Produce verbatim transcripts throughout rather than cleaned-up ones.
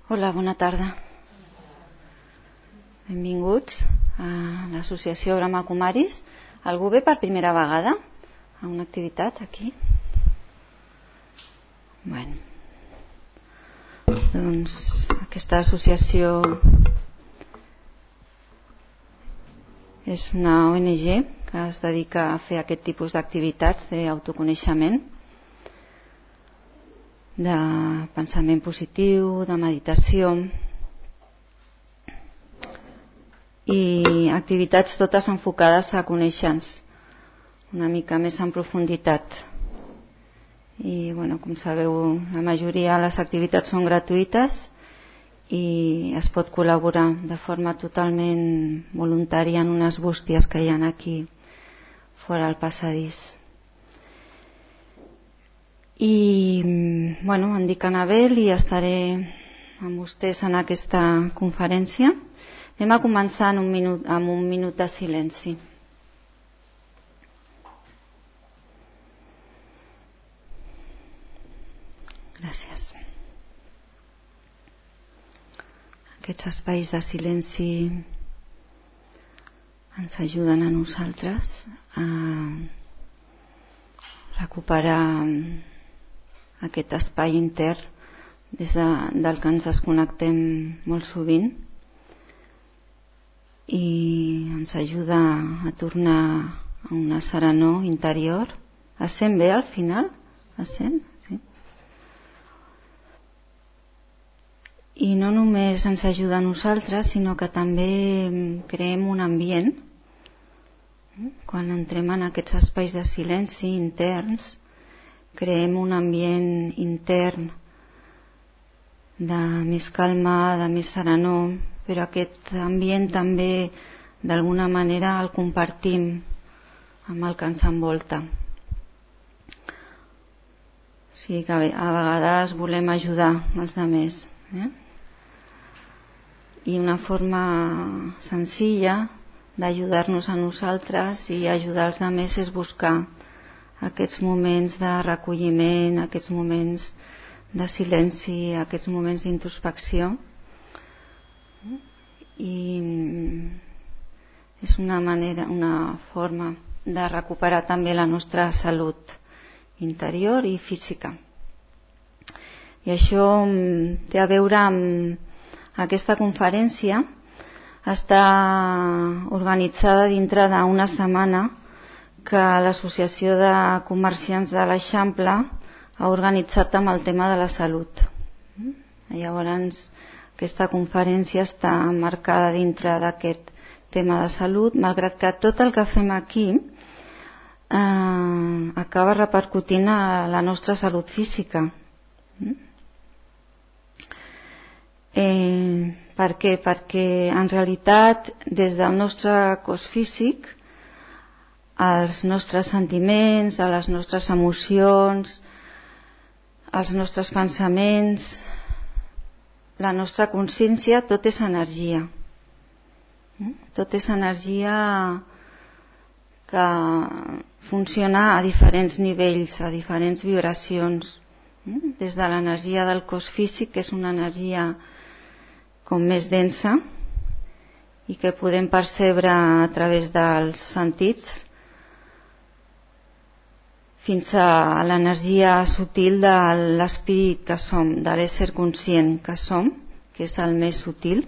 Hola, bona tarda. Benvinguts a l'associació Brahma Kumaris. Algú ve per primera vegada a una activitat aquí? Bueno, doncs aquesta associació és una O N G que es dedica a fer aquest tipus d'activitats d'autoconeixement, de pensament positiu, de meditació i activitats totes enfocades a conèixer-nos una mica més en profunditat. I bueno, com sabeu, la majoria de les activitats són gratuïtes i es pot col·laborar de forma totalment voluntària en unes bústies que hi ha aquí fora al passadís. I bueno, em dic Anabel i estaré amb vostès en aquesta conferència. Anem a començar en un minut, amb un minut de silenci. Gràcies. Aquests espais de silenci ens ajuden a nosaltres a recuperar aquest espai intern des de, del que ens desconnectem molt sovint i ens ajuda a tornar a una serenor interior. Es sent bé al final? Es sent? Sí. I no només ens ajuda a nosaltres, sinó que també creem un ambient. Quan entrem en aquests espais de silenci interns, creem un ambient intern de més calma, de més serenor, però aquest ambient també d'alguna manera el compartim amb el que ens envolta. O sigui que a vegades volem ajudar els altres. Eh? I una forma senzilla d'ajudar-nos a nosaltres i ajudar els altres és buscar aquests moments de recolliment, aquests moments de silenci, aquests moments d'introspecció. I és una manera, una forma de recuperar també la nostra salut interior i física. I això té a veure amb aquesta conferència. Està organitzada dintre d'una setmana que l'Associació de Comerciants de l'Eixample ha organitzat amb el tema de la salut. Llavors, aquesta conferència està marcada dintre d'aquest tema de salut, malgrat que tot el que fem aquí eh, acaba repercutint a la nostra salut física. Eh, per què? Perquè en realitat des del nostre cos físic als nostres sentiments, a les nostres emocions, als nostres pensaments, la nostra consciència, tot és energia. Tot és energia que funciona a diferents nivells, a diferents vibracions. Des de l'energia del cos físic, que és una energia com més densa i que podem percebre a través dels sentits, fins a l'energia sutil de l'esperit que som, de l'ésser conscient que som, que és el més sutil.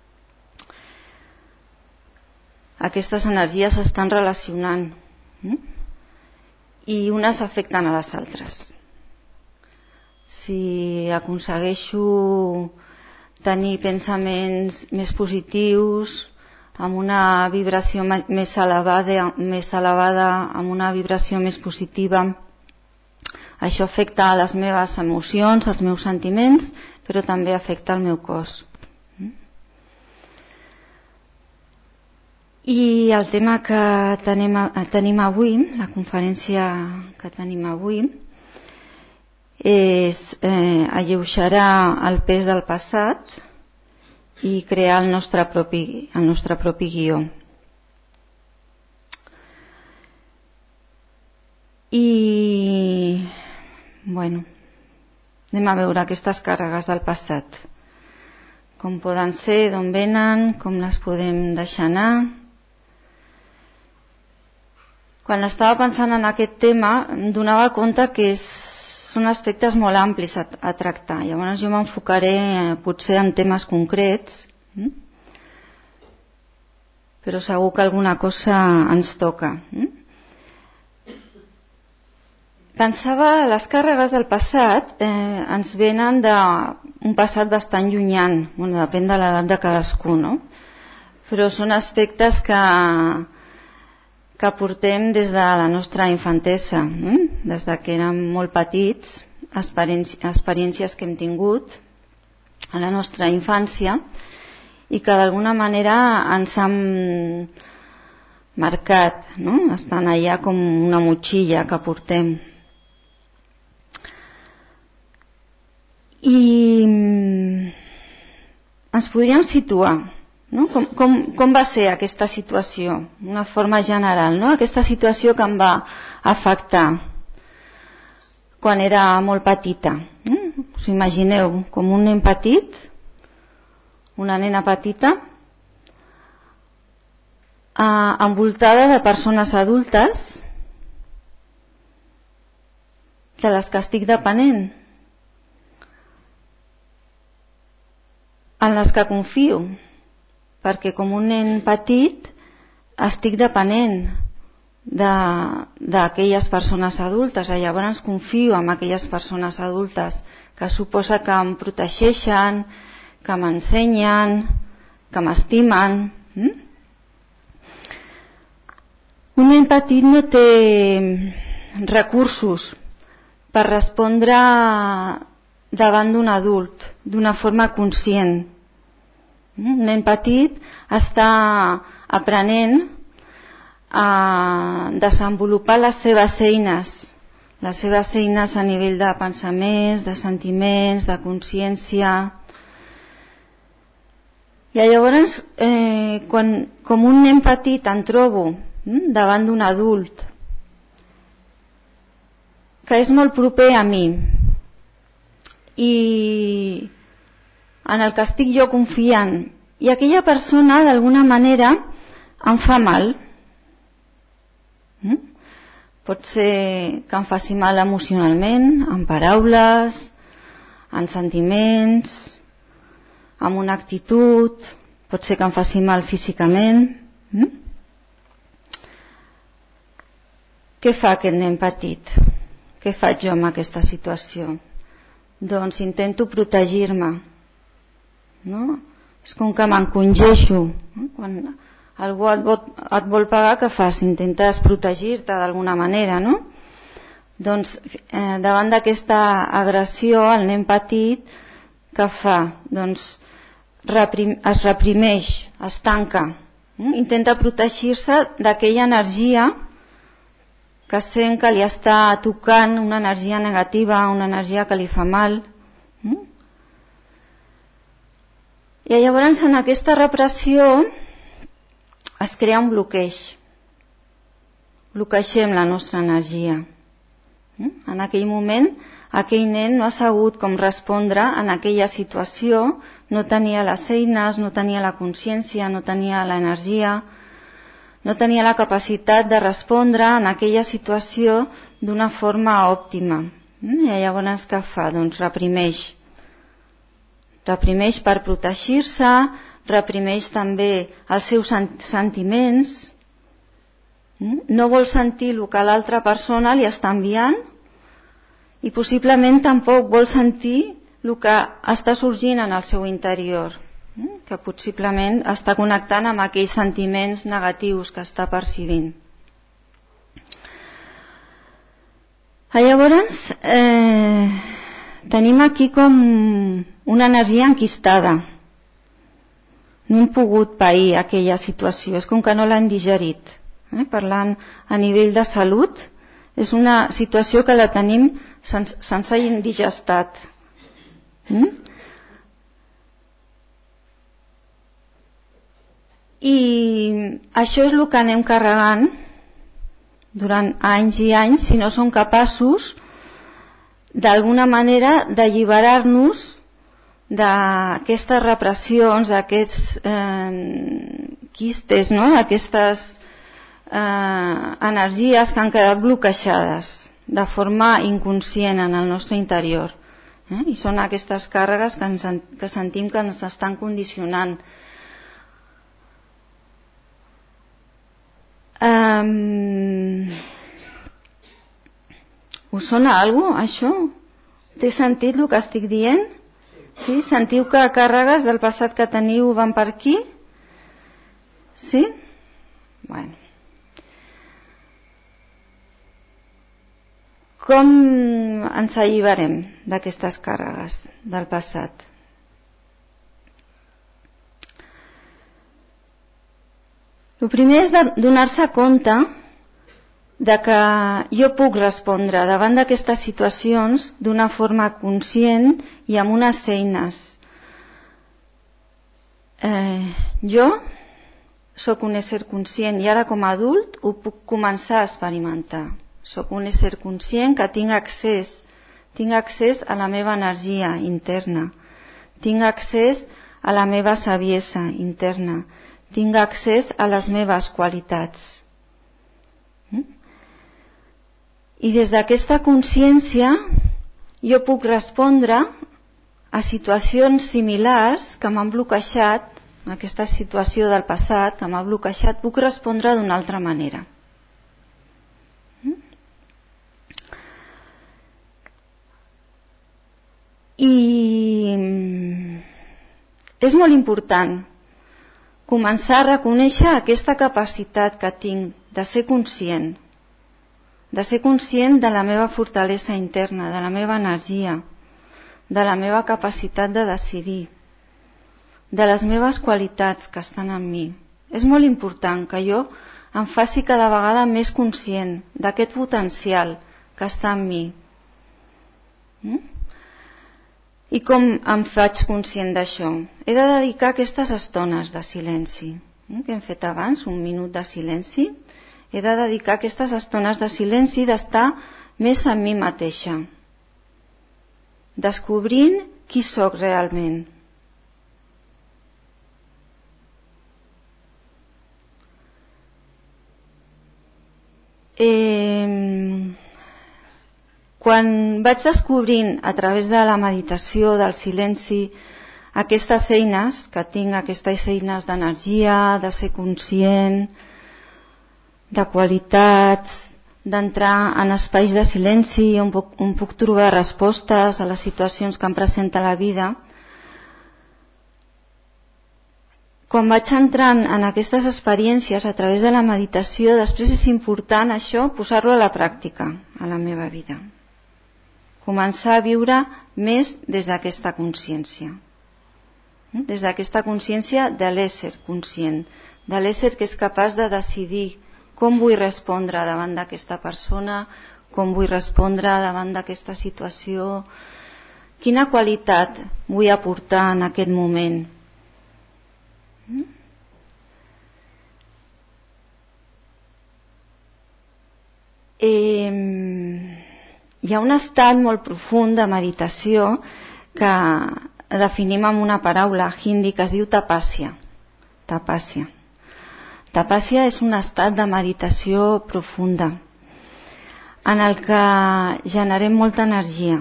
Aquestes energies s'estan relacionant i unes afecten a les altres. Si aconsegueixo tenir pensaments més positius, amb una vibració més elevada, més elevada, amb una vibració més positiva, això afecta a les meves emocions, als meus sentiments, però també afecta al meu cos. I el tema que tenim, tenim avui, la conferència que tenim avui, és eh, alleugerar el pes del passat i crear el nostre propi, el nostre propi guió. I bueno, anem a veure aquestes càrregues del passat. com poden ser, d'on venen, com les podem deixar anar. Quan estava pensant en aquest tema em donava compte que és, són aspectes molt amplis a, a tractar. Llavors jo m'enfocaré eh, potser en temes concrets, hm? però segur que alguna cosa ens toca. Hm? Pensava, les càrregues del passat eh, ens venen d'un passat bastant llunyant, bueno, depèn de l'edat de cadascú, no? Però són aspectes que, que portem des de la nostra infantesa, eh? Des de que érem molt petits, experiències que hem tingut a la nostra infància i que d'alguna manera ens han marcat, no? Estan allà com una motxilla que portem. I ens podríem situar, no? com, com, com va ser aquesta situació, d'una forma general, no? Aquesta situació que em va afectar quan era molt petita. No? Us imagineu com un nen petit, una nena petita, eh, envoltada de persones adultes de les que estic depenent, en les que confio, perquè com un nen petit estic depenent d'aquelles persones adultes, i llavors confio en aquelles persones adultes que suposa que em protegeixen, que m'ensenyen, que m'estimen. Mm? Un nen petit no té recursos per respondre davant d'un adult d'una forma conscient. Un nen petit està aprenent a desenvolupar les seves eines, les seves eines a nivell de pensaments, de sentiments, de consciència. I llavors, eh, quan, com un nen petit em trobo hm, davant d'un adult que és molt proper a mi, i en el que estic jo confiant, i aquella persona d'alguna manera em fa mal. Mm? Pot ser que em faci mal emocionalment, en paraules, en sentiments, amb una actitud, pot ser que em faci mal físicament. Mm? Què fa aquest nen petit? Què faig jo en aquesta situació? Doncs intento protegir-me, no? És com que m'encongeixo, no? Quan algú et vol, et vol pagar, què fas? Intentes protegir-te d'alguna manera, no? Doncs eh, davant d'aquesta agressió el nen petit què fa? Doncs reprim, es reprimeix, es tanca, no? Intenta protegir-se d'aquella energia que sent que li està tocant, una energia negativa, una energia que li fa mal. Mm? I llavors en aquesta repressió es crea un bloqueig. Bloquegem la nostra energia. Mm? En aquell moment, aquell nen no ha sabut com respondre en aquella situació, no tenia les eines, no tenia la consciència, no tenia l'energia, no tenia la capacitat de respondre en aquella situació d'una forma òptima. I llavors què fa? Doncs reprimeix. Reprimeix per protegir-se, reprimeix també els seus sentiments, no vol sentir el que l'altra persona li està enviant i possiblement tampoc vol sentir el que està sorgint en el seu interior, que possiblement està connectant amb aquells sentiments negatius que està percibint. Llavors, eh, tenim aquí com una energia enquistada. No hem pogut pair aquella situació, és com que no l'hem digerit. Eh? Parlant a nivell de salut, és una situació que la tenim sense, sense indigestat. Mm? I això és el que anem carregant durant anys i anys si no som capaços d'alguna manera d'alliberar-nos d'aquestes repressions, d'aquests eh, quistes, no? D'aquestes eh, energies que han quedat bloquejades de forma inconscient en el nostre interior. Eh? I són aquestes càrregues que, ens, que sentim que ens estan condicionant. Um, us sona alguna cosa, això? Té sentit el que estic dient? Sí? Sentiu que càrregues del passat que teniu van per aquí? Sí? Bueno. Com ens alliberem d'aquestes càrregues del passat? El primer és donar-se compte de que jo puc respondre davant d'aquestes situacions d'una forma conscient i amb unes eines. Eh, jo sóc un ésser conscient i ara com a adult ho puc començar a experimentar. Sóc un ésser conscient que tinc accés, tinc accés a la meva energia interna, tinc accés a la meva saviesa interna, tinc accés a les meves qualitats. I des d'aquesta consciència jo puc respondre a situacions similars que m'han bloquejat, aquesta situació del passat que m'ha bloquejat, puc respondre d'una altra manera. I és molt important començar a reconèixer aquesta capacitat que tinc de ser conscient, de ser conscient de la meva fortalesa interna, de la meva energia, de la meva capacitat de decidir, de les meves qualitats que estan en mi. És molt important que jo em faci cada vegada més conscient d'aquest potencial que està en mi. Mm? I com em faig conscient d'això? He de dedicar aquestes estones de silenci, mm? que hem fet abans, un minut de silenci. He de dedicar aquestes estones de silenci d'estar més en mi mateixa, descobrint qui sóc realment. Eh, quan vaig descobrint a través de la meditació, del silenci, aquestes eines que tinc, aquestes eines d'energia, de ser conscient, de qualitats, d'entrar en espais de silenci on puc, on puc trobar respostes a les situacions que em presenta la vida. Quan vaig entrant en aquestes experiències a través de la meditació, després és important això, posar-lo a la pràctica a la meva vida. Començar a viure més des d'aquesta consciència. Des d'aquesta consciència de l'ésser conscient, de l'ésser que és capaç de decidir com vull respondre davant d'aquesta persona, com vull respondre davant d'aquesta situació, quina qualitat vull aportar en aquest moment. Eh, hi ha un estat molt profund de meditació que definim amb una paraula hindi que es diu tapàsia. Tapàsia. Tapàsia és un estat de meditació profunda en el que generem molta energia.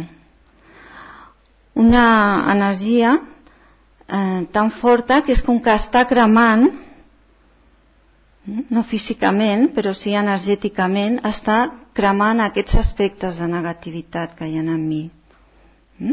Una energia eh, tan forta que és com que està cremant, no físicament, però sí energèticament, està cremant aquests aspectes de negativitat que hi ha en mi. Mm?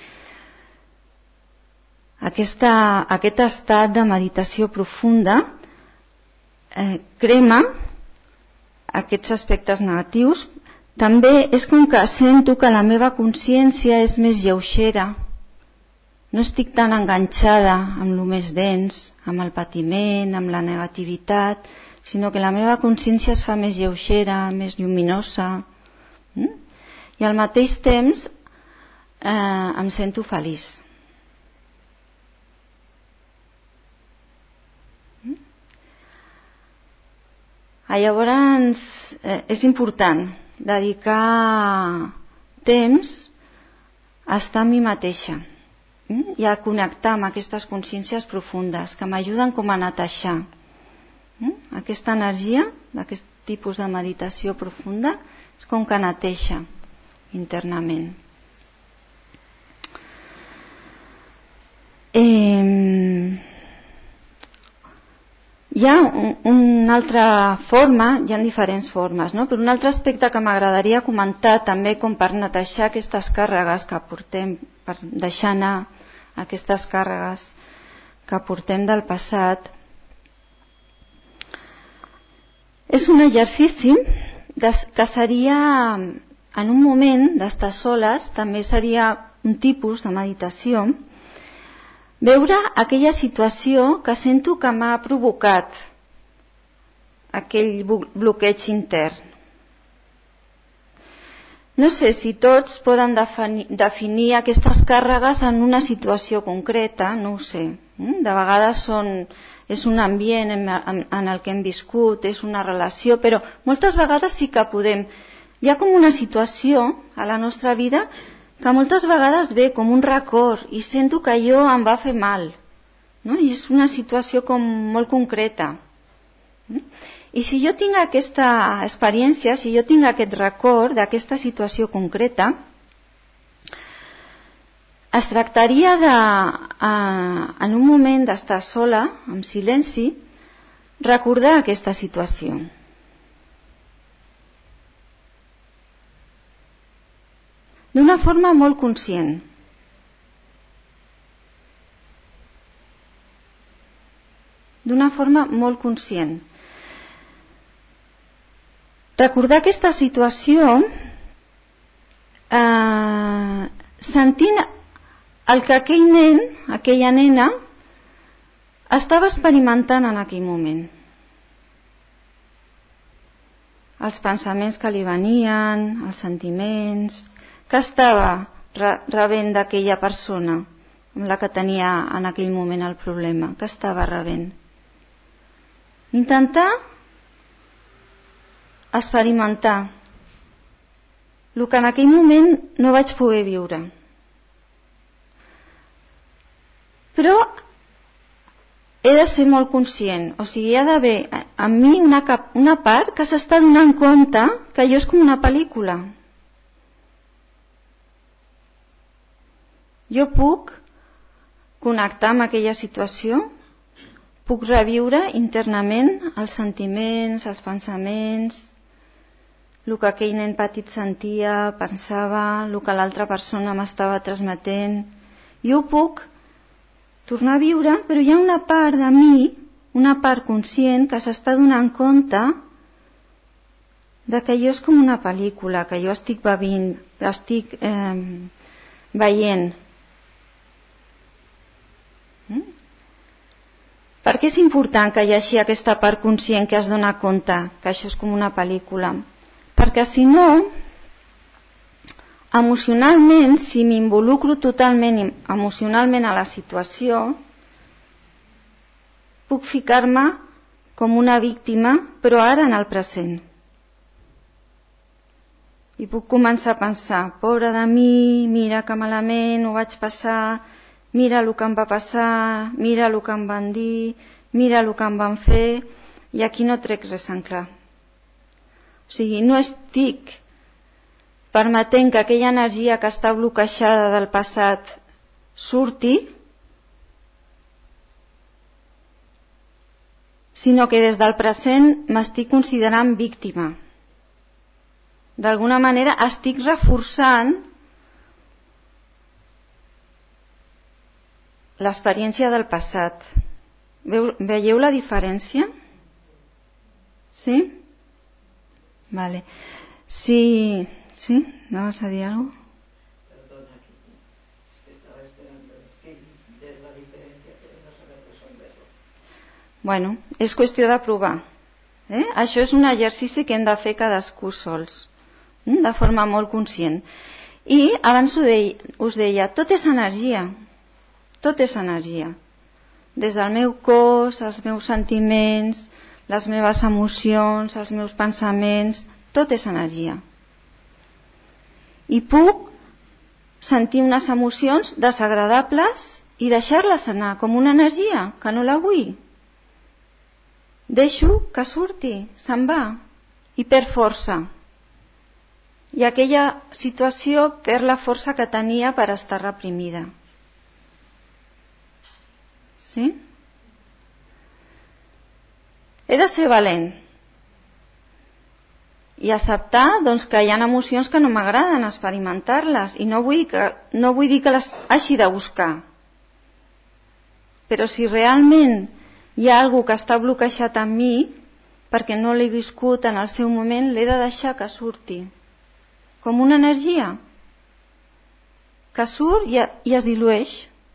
Aquesta, aquest estat de meditació profunda eh, crema aquests aspectes negatius. També és com que sento que la meva consciència és més lleugera. No estic tan enganxada amb el més dens, amb el patiment, amb la negativitat, sinó que la meva consciència es fa més lleugera, més lluminosa. Mm? I al mateix temps eh, em sento feliç. Mm? Llavors eh, és important dedicar temps a estar a mi mateixa, i a connectar amb aquestes consciències profundes que m'ajuden com a netejar. Aquesta energia d'aquest tipus de meditació profunda és com que neteja internament. Eh, hi ha un, una altra forma, hi ha diferents formes, no? Però un altre aspecte que m'agradaria comentar també com per netejar aquestes càrregues que portem, per deixar anar aquestes càrregues que portem del passat, és un exercici que seria, en un moment d'estar soles, també seria un tipus de meditació, veure aquella situació que sento que m'ha provocat aquell bloqueig intern. No sé si tots poden definir, definir aquestes càrregues en una situació concreta, no ho sé. De vegades són, és un ambient en, en, en el que hem viscut, és una relació, però moltes vegades sí que podem. Hi ha com una situació a la nostra vida que moltes vegades ve com un record i sento que allò em va fer mal, no? I és una situació com molt concreta. I si jo tinc aquesta experiència, si jo tinc aquest record d'aquesta situació concreta, es tractaria de, eh, en un moment d'estar sola, en silenci, recordar aquesta situació. D'una forma molt conscient. D'una forma molt conscient. Recordar aquesta situació eh, sentint el que aquell nen, aquella nena, estava experimentant en aquell moment. Els pensaments que li venien, els sentiments, que estava rebent d'aquella persona amb la que tenia en aquell moment el problema, que estava rebent. Intentar experimentar el que en aquell moment no vaig poder viure. Però he de ser molt conscient, o sigui, hi ha d'haver en mi una, cap, una part que s'està donant compte que allò és com una pel·lícula. Jo puc connectar amb aquella situació, puc reviure internament els sentiments, els pensaments, el que aquell nen petit sentia, pensava, el que l'altra persona m'estava transmetent. Jo puc tornar a viure, però hi ha una part de mi, una part conscient, que s'està donant compte de que allò és com una pel·lícula, que jo estic bevint, estic eh, veient. Mm? Per què és important que hi hagi aquesta part conscient que es dona compte que això és com una pel·lícula? Perquè si no, emocionalment, si m'involucro totalment emocionalment a la situació, puc ficar-me com una víctima, però ara en el present. I puc començar a pensar, pobra de mi, mira que malament ho vaig passar, mira el que em va passar, mira el que em van dir, mira el que em van fer, i aquí no trec res en clar. O sigui, no estic permetent que aquella energia que està bloquejada del passat surti, sinó que des del present m'estic considerant víctima. D'alguna manera estic reforçant l'experiència del passat. Veieu la diferència? Sí? Vale. Sí, sí, ¿anaves a dir algo? Perdona, es que estaba esperando sí, ver la diferencia, pero no saber resolverlo. Bueno, és qüestió de provar. Eh? Això és un exercici que hem de fer cadascú sols, de forma molt conscient. I abans us deia, tot és energia, tot és energia. Des del meu cos, els meus sentiments, les meves emocions, els meus pensaments, tot és energia. I puc sentir unes emocions desagradables i deixar-les anar com una energia, que no la vull. Deixo que surti, se'n va i perd força. I aquella situació perd la força que tenia per estar reprimida. Sí? He de ser valent i acceptar doncs, que hi ha emocions que no m'agraden, experimentar-les, i no vull, que, no vull dir que les hagi de buscar. Però si realment hi ha alguna que està bloquejat en mi, perquè no l'he viscut en el seu moment, l'he de deixar que surti. Com una energia que surt i, i es dilueix.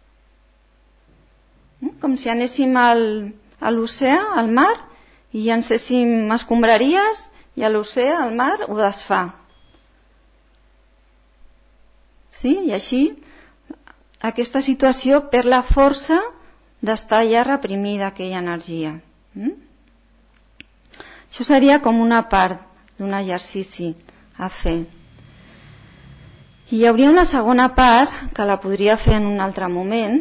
Com si anéssim al, a l'oceà, al mar, i llancéssim escombraries i a l'oceà, al mar, ho desfà. Sí? I així aquesta situació perd la força d'estar ja reprimida, aquella energia. Mm? Això seria com una part d'un exercici a fer. I hi hauria una segona part que la podria fer en un altre moment,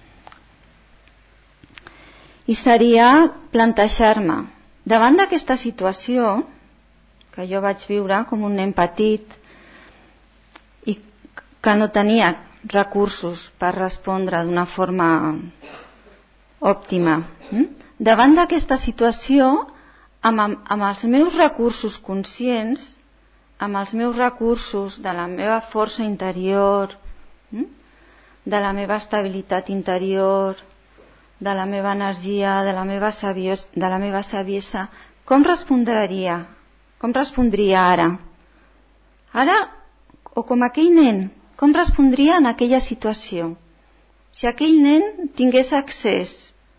i seria plantejar-me davant d'aquesta situació que jo vaig viure com un nen petit i que no tenia recursos per respondre d'una forma òptima. Davant d'aquesta situació, amb, amb els meus recursos conscients, amb els meus recursos de la meva força interior, de la meva estabilitat interior, de la meva energia, de la meva saviesa, de la meva saviesa, com respondria? Com respondria ara? Ara, o com aquell nen, com respondria en aquella situació? Si aquell nen tingués accés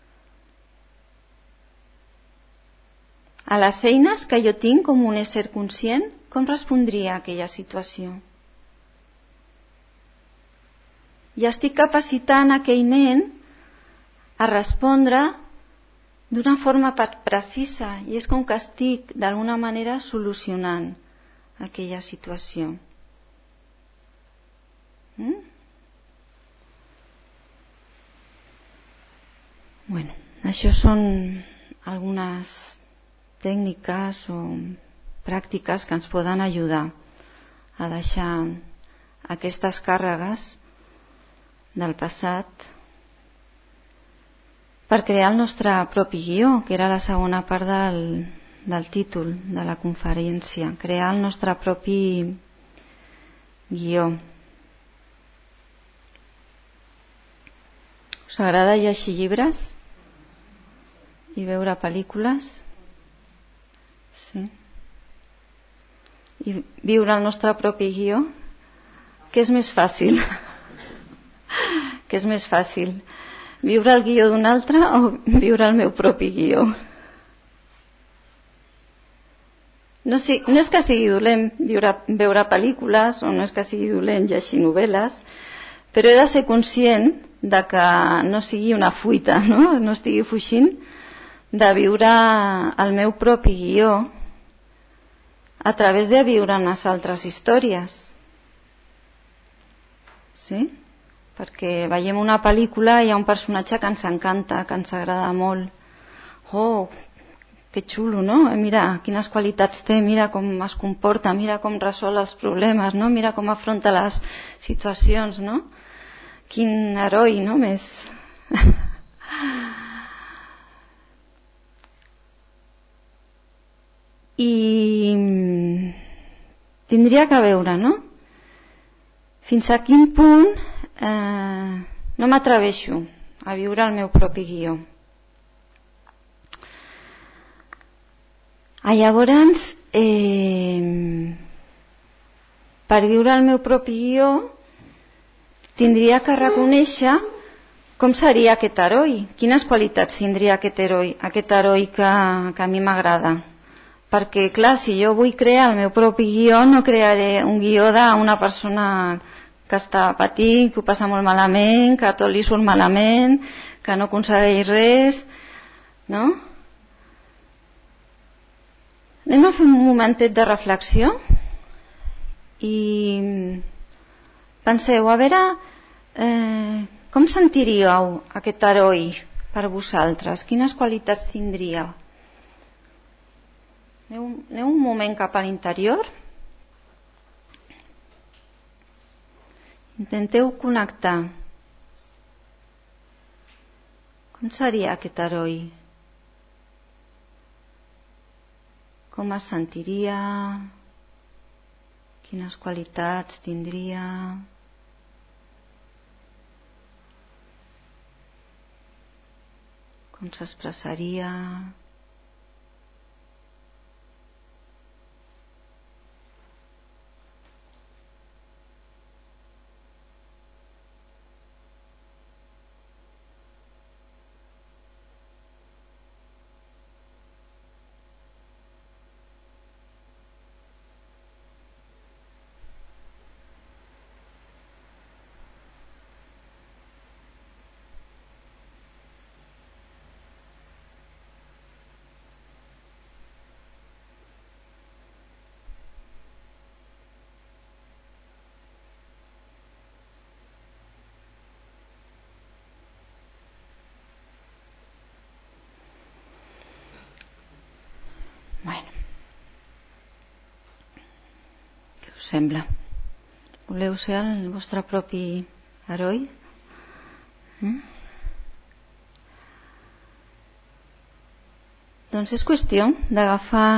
a les eines que jo tinc com un ésser conscient, com respondria a aquella situació? I estic capacitant aquell nen a respondre d'una forma precisa, i és com que estic d'alguna manera solucionant aquella situació. Mm? Bueno, això són algunes tècniques o pràctiques que ens poden ajudar a deixar aquestes càrregues del passat per crear el nostre propi guió, que era la segona part del, del títol de la conferència, crear el nostre propi guió. Us agrada llegir llibres i veure pel·lícules? Sí. I viure el nostre propi guió? Què és més fàcil? Què és més fàcil? Viure el guió d'un altre o viure el meu propi guió? No, si, no és que sigui dolent viure, veure pel·lícules, o no és que sigui dolent llegir novel·les, però he de ser conscient de que no sigui una fuita, no? No estigui fugint de viure el meu propi guió a través de viure unes altres històries. Sí? Perquè veiem una pel·lícula i hi ha un personatge que ens encanta, que ens agrada molt. Oh, que xulo, no? Mira quines qualitats té, mira com es comporta, mira com resol els problemes, no? Mira com afronta les situacions, no? Quin heroi, no? Més... I tindria que veure, no? Fins a quin punt eh, no m'atreveixo a viure el meu propi guió. A llavors, eh, per viure el meu propi guió, tindria que reconèixer com seria aquest heroi, quines qualitats tindria aquest heroi, aquest heroi que, que a mi m'agrada. Perquè, clar, si jo vull crear el meu propi guió, no crearé un guió d'una persona que està patint, que ho passa molt malament, que tot li surt malament, que no aconsegueix res, no? Anem a fer un momentet de reflexió i penseu, a veure, eh, com sentiríeu aquest heroi per vosaltres? Quines qualitats tindríeu? Aneu, aneu un moment cap a l'interior. Intenteu connectar. Com seria aquest heroi? Com es sentiria? Quines qualitats tindria? Com s'expressaria? Bueno, què us sembla? Voleu ser el vostre propi heroi? Mm? Doncs és qüestió d'agafar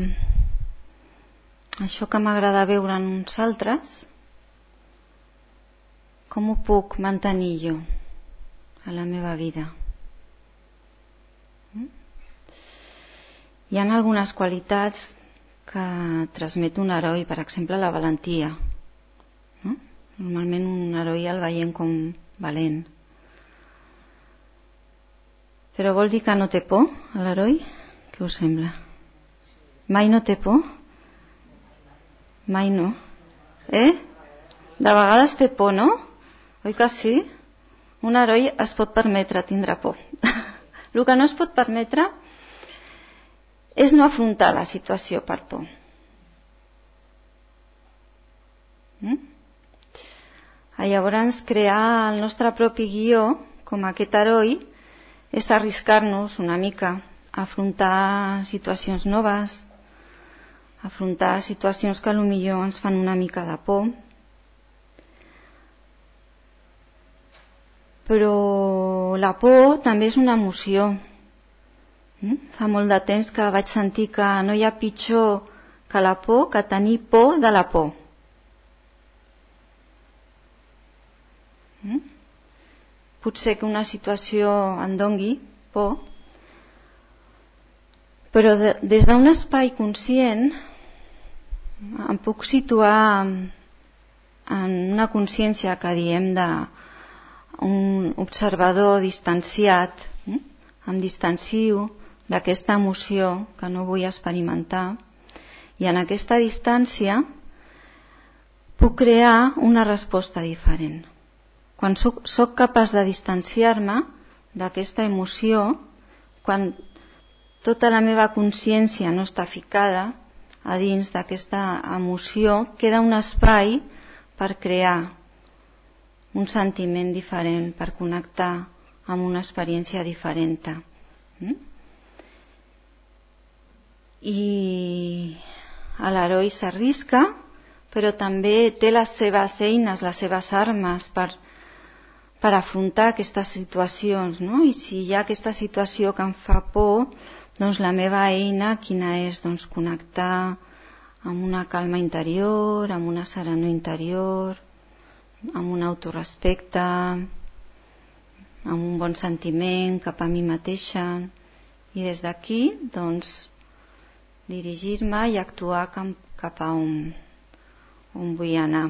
això que m'agrada veure en uns altres, com ho puc mantenir jo a la meva vida. Mm? Hi ha algunes qualitats que transmet un heroi, per exemple la valentia. No? Normalment un heroi el veiem com valent. Però vol dir que no té por, l'heroi? Què us sembla? Mai no té por? Mai no. Eh? De vegades té por, no? Oi que sí? Un heroi es pot permetre tindre por. El que no es pot permetre és no afrontar la situació per por. Mm? Llavors, crear el nostre propi guió, com aquest heroi, és arriscar-nos una mica a afrontar situacions noves, a afrontar situacions que potser ens fan una mica de por. Però la por també és una emoció. Fa molt de temps que vaig sentir que no hi ha pitjor que la por que tenir por de la por. Potser que una situació en dongui por, però de, des d'un espai conscient em puc situar en una consciència que diem de un observador distanciat. Em distancio d'aquesta emoció que no vull experimentar, i en aquesta distància puc crear una resposta diferent. Quan soc, soc capaç de distanciar-me d'aquesta emoció, quan tota la meva consciència no està ficada a dins d'aquesta emoció, queda un espai per crear un sentiment diferent, per connectar amb una experiència diferent. Mm? I l'heroi s'arrisca, però també té les seves eines, les seves armes per, per afrontar aquestes situacions, no? I si hi ha aquesta situació que em fa por, doncs la meva eina quina és? Doncs connectar amb una calma interior, amb una serenor interior, amb un autorespecte, amb un bon sentiment cap a mi mateixa, i des d'aquí doncs dirigir-me i actuar cap a on, on vull anar.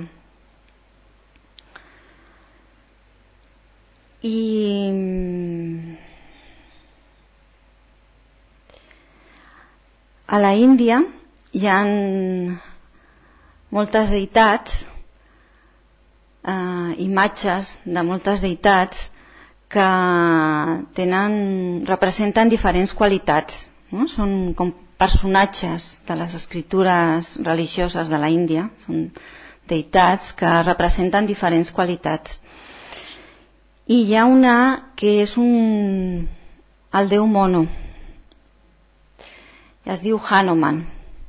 I a la Índia hi ha moltes deïtats, eh, imatges de moltes deïtats que tenen, representen diferents qualitats, no? Són com personatges de les escritures religioses de la Índia, són deïtats que representen diferents qualitats. I hi ha una que és un, el déu mono, es diu Hanuman.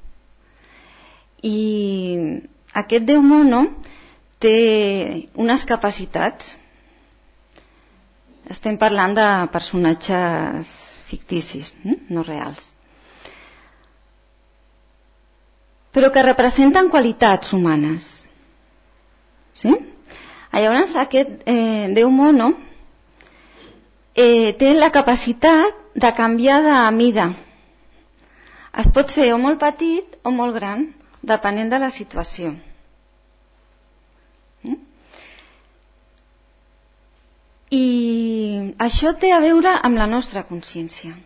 I aquest déu mono té unes capacitats. Estem parlant de personatges ficticis, no reals, però que representen qualitats humanes. Sí? Llavors aquest eh, déu mono eh, té la capacitat de canviar de mida. Es pot fer o molt petit o molt gran, depenent de la situació. Mm? I això té a veure amb la nostra consciència.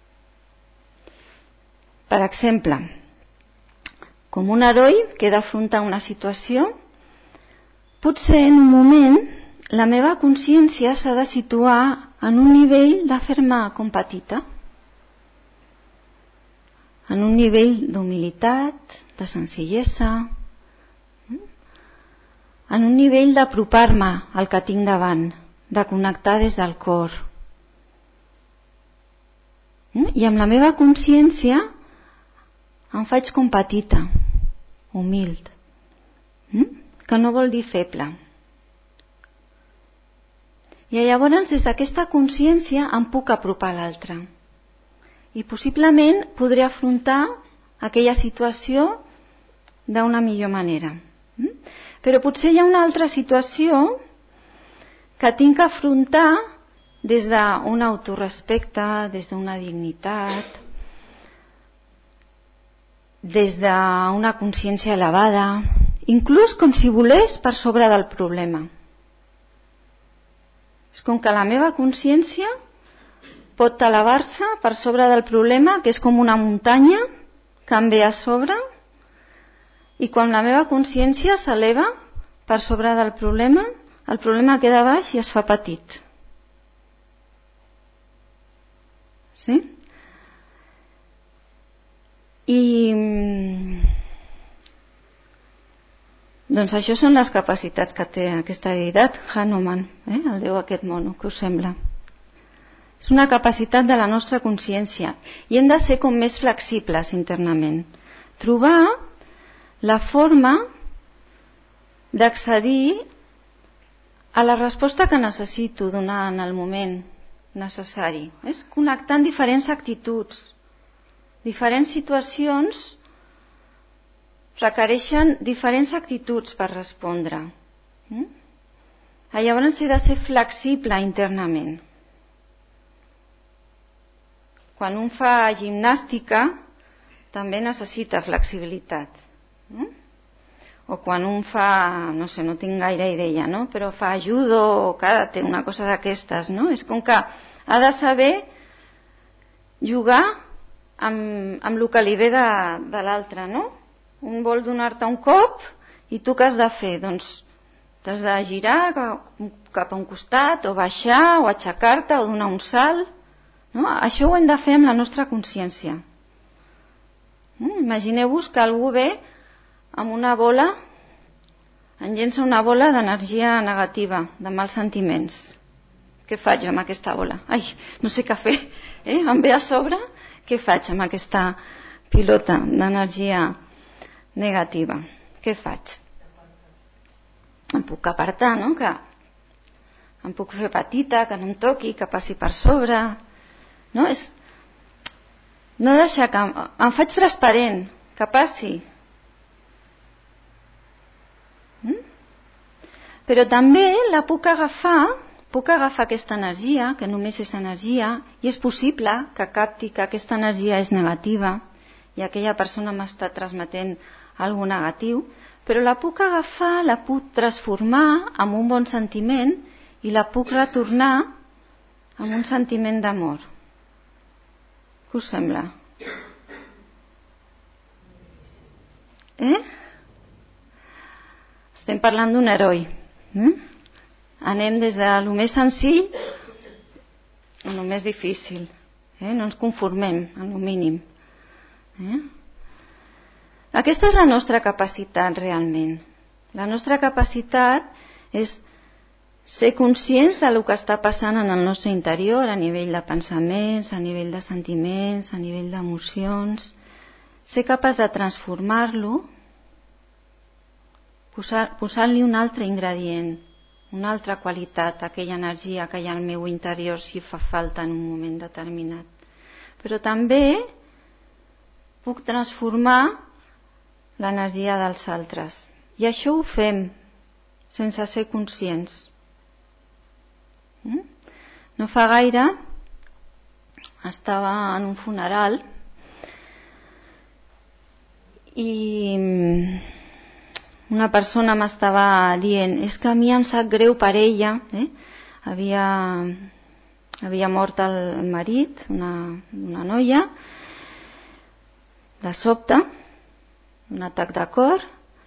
Per exemple, com un heroi que ha d'afrontar una situació, potser en un moment la meva consciència s'ha de situar en un nivell de fer-me com petita, en un nivell d'humilitat, de senzillesa, en un nivell d'apropar-me al que tinc davant, de connectar des del cor. I amb la meva consciència em faig com petita, humil, que no vol dir feble. I llavors des d'aquesta consciència em puc apropar a l'altre. I possiblement podré afrontar aquella situació d'una millor manera. Però potser hi ha una altra situació que tinc que afrontar des d'un autorespecte, des d'una dignitat, des d'una consciència elevada, inclús com si volés per sobre del problema. És com que la meva consciència pot elevar-se per sobre del problema, que és com una muntanya que em ve a sobre, i quan la meva consciència s'eleva per sobre del problema, el problema queda baix i es fa petit. Sí? I doncs això són les capacitats que té aquesta deïtat, Hanuman, eh? El déu aquest mono, què us sembla? És una capacitat de la nostra consciència i hem de ser com més flexibles internament. Trobar la forma d'accedir a la resposta que necessito donar en el moment necessari. És connectant diferents actituds. Diferents situacions requereixen diferents actituds per respondre. Mm? Llavors he de ser flexible internament. Quan un fa gimnàstica també necessita flexibilitat. Mm? O quan un fa, no sé, no tinc gaire idea, no? Però fa judo o karate, una cosa d'aquestes, no? És com que ha de saber jugar amb, amb el que li ve de, de l'altre, no? Un vol donar-te un cop i tu què has de fer? Doncs t'has de girar cap a un costat o baixar o aixecar-te o donar un salt, no? Això ho hem de fer amb la nostra consciència. Mm? Imagineu-vos que algú ve amb una bola, em llença una bola d'energia negativa, de mals sentiments. Què faig amb aquesta bola? Ai, no sé què fer. Eh? Em ve a sobre, què faig amb aquesta pilota d'energia negativa? Què faig? Em puc apartar, no? Que em puc fer petita, que no em toqui, que passi per sobre. No, és no deixar que em, em faig transparent, que passi. Mm? Però també la puc agafar, puc agafar aquesta energia, que només és energia, i és possible que capti que aquesta energia és negativa i aquella persona m'està transmetent alguna cosa negatiu, però la puc agafar, la puc transformar en un bon sentiment i la puc retornar amb un sentiment d'amor. Què us sembla? Eh? Estem parlant d'un heroi. Eh? Anem des de lo més senzill a lo més difícil. Eh? No ens conformem en lo mínim. Eh? Aquesta és la nostra capacitat realment. La nostra capacitat és ser conscients del que està passant en el nostre interior, a nivell de pensaments, a nivell de sentiments, a nivell d'emocions, ser capaç de transformar-lo, posar, posant-li un altre ingredient, una altra qualitat, aquella energia que hi ha al meu interior si fa falta en un moment determinat. Però també puc transformar l'energia dels altres. I això ho fem sense ser conscients. No fa gaire estava en un funeral i una persona m'estava dient és que a mi em sap greu per ella, eh? havia, havia mort el marit, una, una noia, de sobte, un atac de cor,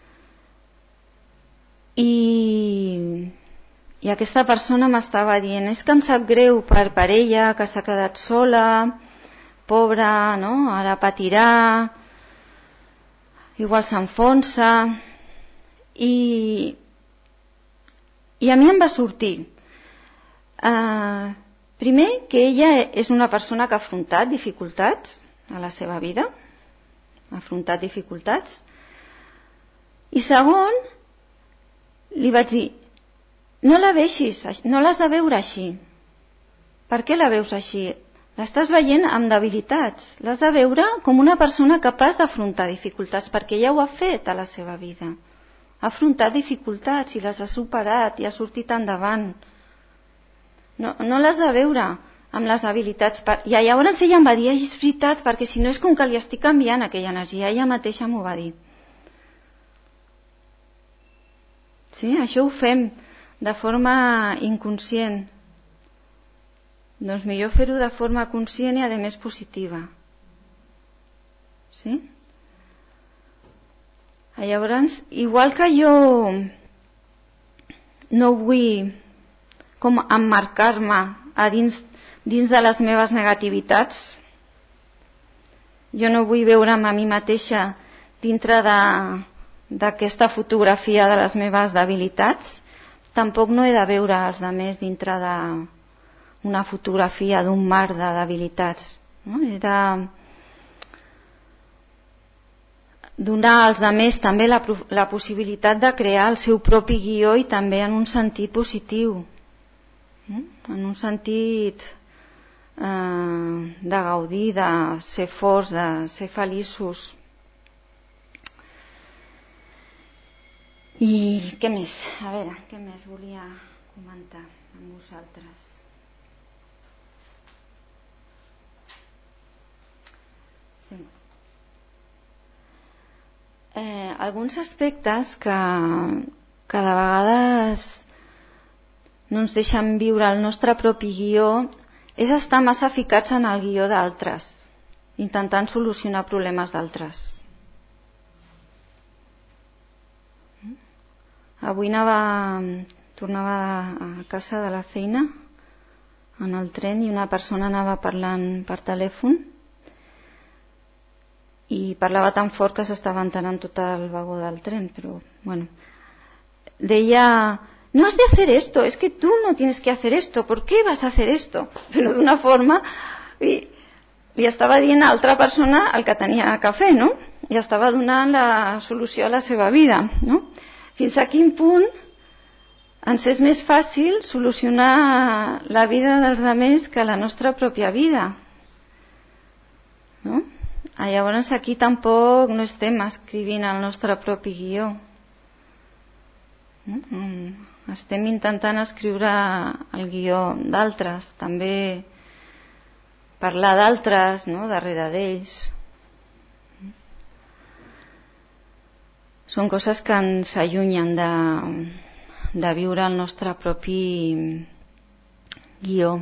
i I aquesta persona m'estava dient és que em sap greu per, per ella, que s'ha quedat sola, pobra, no? Ara patirà, igual s'enfonsa. I, I a mi em va sortir. Uh, primer, que ella és una persona que ha afrontat dificultats a la seva vida, ha afrontat dificultats. I segon, li vaig dir, no la veixis, no l'has de veure així. Per què la veus així? L'estàs veient amb debilitats. L'has de veure com una persona capaç d'afrontar dificultats, perquè ja ho ha fet a la seva vida. Ha afrontat dificultats i les ha superat i ha sortit endavant. No, no l'has de veure amb les debilitats. Per... I llavors ella em va dir, és veritat, perquè si no és com que li estic canviant aquella energia. Ella mateixa m'ho va dir. Sí, això ho fem de forma inconscient. Doncs millor fer-ho de forma conscient i a més positiva. Sí? Llavors, igual que jo no vull com emmarcar-me a dins, dins de les meves negativitats, jo no vull veure'm a mi mateixa dintre de, d'aquesta fotografia de les meves debilitats, tampoc no he de veure els altres dintre d'una fotografia d'un mar de debilitats. No? He de donar als altres també la, la possibilitat de crear el seu propi guió i també en un sentit positiu, no? En un sentit eh, de gaudir, de ser forts, de ser feliços. I què més? A veure, què més volia comentar amb vosaltres? Sí. Eh, alguns aspectes que, que de vegades no ens deixen viure el nostre propi guió és estar massa ficats en el guió d'altres, intentant solucionar problemes d'altres. Avui anava, tornava a casa de la feina en el tren i una persona anava parlant per telèfon i parlava tan fort que s'estava enterant tot el vagó del tren, però bueno, deia, no has de hacer esto, es que tú no tienes que hacer esto, ¿por qué vas a hacer esto? Però d'una forma, i, i estava dient a altra persona el que tenia que fer, no? I estava donant la solució a la seva vida, no? Fins a quin punt ens és més fàcil solucionar la vida dels altres que la nostra pròpia vida, no? Llavors aquí tampoc no estem escrivint el nostre propi guió, no? Estem intentant escriure el guió d'altres, també parlar d'altres, no? Darrere d'ells. Són coses que ens allunyen de, de viure el nostre propi guió.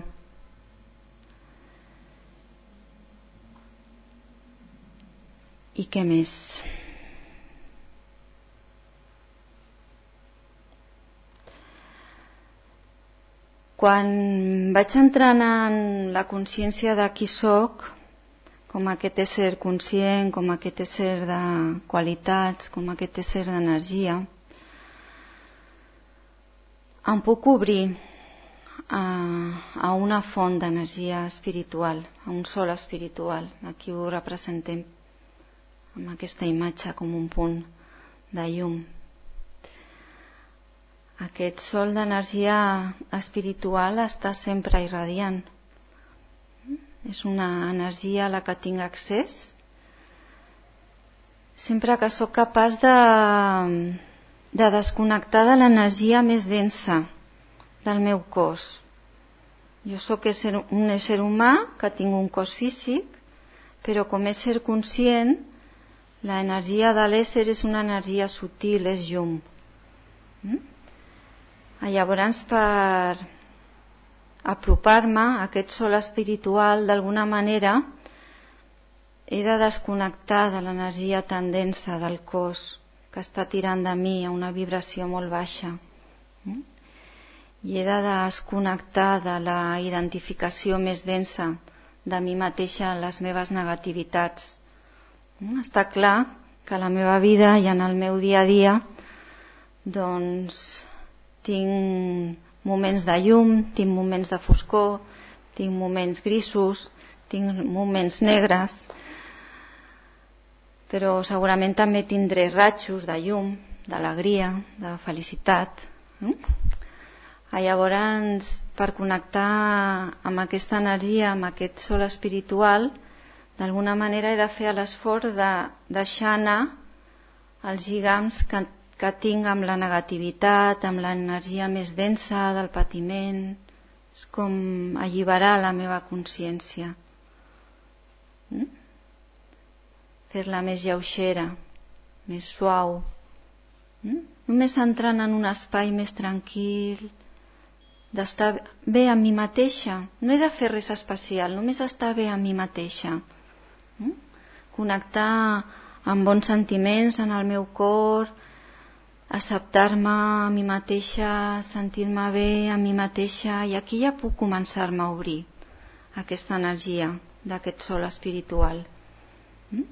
I què més? Quan vaig entrant en la consciència de qui sóc, com aquest ésser conscient, com aquest ésser de qualitats, com aquest ésser d'energia, em puc obrir a, a una font d'energia espiritual, a un sol espiritual. Aquí ho representem amb aquesta imatge com un punt de llum. Aquest sol d'energia espiritual està sempre irradiant. És una energia a la que tinc accés sempre que sóc capaç de, de desconnectar de l'energia més densa del meu cos. Jo sóc un ésser humà que tinc un cos físic, però com a ésser conscient, l'energia de l'ésser és una energia sutil, és llum. Mm? Llavors, per apropar-me a aquest sol espiritual, d'alguna manera, he de desconnectar de l'energia tan densa del cos que està tirant de mi a una vibració molt baixa. Mm? I he de desconnectar de la identificació més densa de mi mateixa en les meves negativitats. Mm? Està clar que a la meva vida i en el meu dia a dia doncs tinc moments de llum, tinc moments de foscor, tinc moments grisos, tinc moments negres, però segurament també tindré ratxos de llum, d'alegria, de felicitat. Llavors, per connectar amb aquesta energia, amb aquest sol espiritual, d'alguna manera he de fer l'esforç de deixar anar els lligams que, que tinc amb la negativitat, amb l'energia més densa del patiment. És com alliberar la meva consciència. Mm? Fer-la més lleugera, més suau. Mm? Només entrant en un espai més tranquil, d'estar bé amb mi mateixa. No he de fer res especial, només estar bé amb mi mateixa. Mm? Connectar amb bons sentiments en el meu cor, acceptar-me a mi mateixa, sentir-me bé a mi mateixa, i aquí ja puc començar-me a obrir aquesta energia d'aquest sol espiritual. Mm?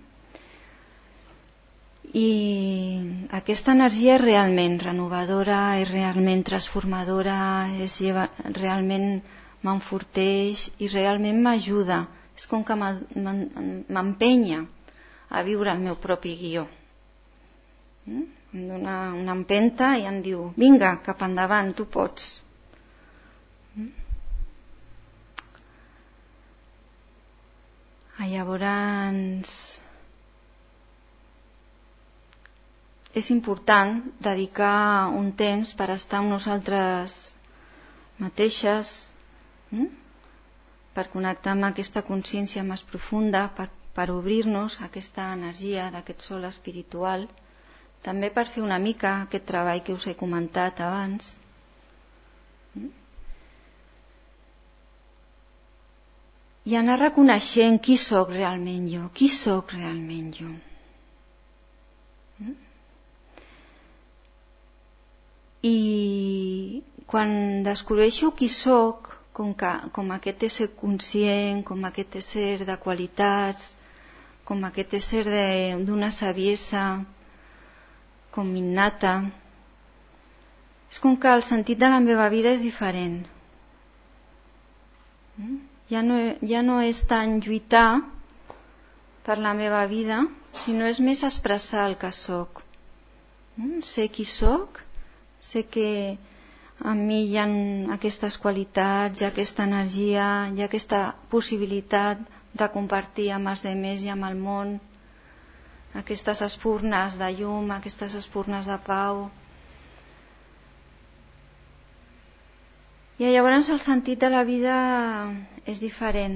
I aquesta energia és realment renovadora, és realment transformadora, és realment m'enforteix i realment m'ajuda. És com que m'empenya a viure el meu propi guió. Mm? Em dona una empenta i em diu: vinga, cap endavant, tu pots. Mm? Llavors, és important dedicar un temps per estar amb nosaltres mateixes, mm? per connectar amb aquesta consciència més profunda, per, per obrir-nos a aquesta energia d'aquest sol espiritual, també per fer una mica aquest treball que us he comentat abans. Mm? I anar reconeixent qui sóc realment jo, qui sóc realment jo. Mm? I quan descobreixo qui sóc, com, que, com aquest ésser conscient, com aquest ésser de qualitats, com aquest ésser d'una saviesa com innata, és com que el sentit de la meva vida és diferent. Ja no, ja no és tant lluitar per la meva vida, sinó és més expressar el que sóc. Sé qui sóc, sé que en mi hi ha aquestes qualitats, hi ha aquesta energia, hi ha aquesta possibilitat de compartir amb els altres i amb el món, aquestes espurnes de llum, aquestes espurnes de pau. I llavors el sentit de la vida és diferent.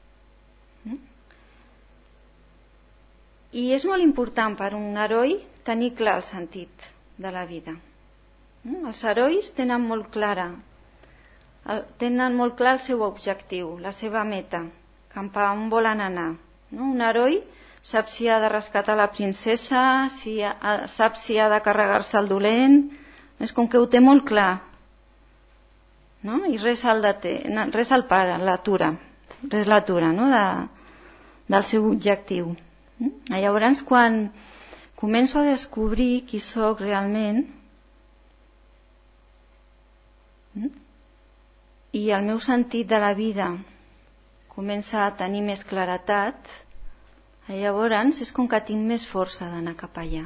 I és molt important per un heroi tenir clar el sentit de la vida. Els herois tenen molt clara, tenen molt clar el seu objectiu, la seva meta, cap a on volen anar. Un heroi sap si ha de rescatar la princesa, si ha, sap si ha de carregar-se el dolent, és com que ho té molt clar. No? I res el, deté, res el para, l'atura, res l'atura, no? de, del seu objectiu. Llavors, quan començo a descobrir qui sóc realment, i el meu sentit de la vida comença a tenir més claretat, llavors és com que tinc més força d'anar cap allà.